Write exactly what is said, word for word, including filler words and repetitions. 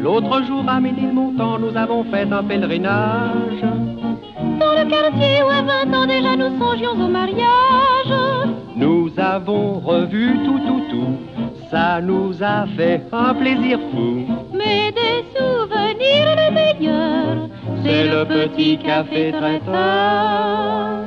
L'autre jour à Ménilmontant, nous avons fait un pèlerinage. Dans le quartier où à vingt ans déjà nous songions au mariage. Nous avons revu tout, tout, tout. Ça nous a fait un plaisir fou. Mais des souvenirs le meilleur, c'est le petit café traiteur.